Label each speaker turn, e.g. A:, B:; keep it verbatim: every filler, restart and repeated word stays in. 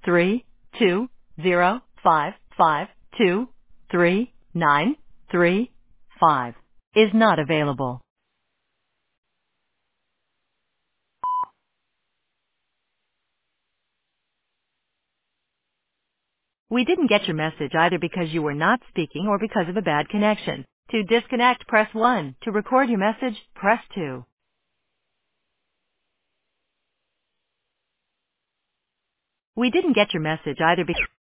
A: three two zero five five two three nine three five is not available. We didn't get your message either because you were not speaking or because of a bad connection. To disconnect, press one. To record your message, press two. We didn't get your message either because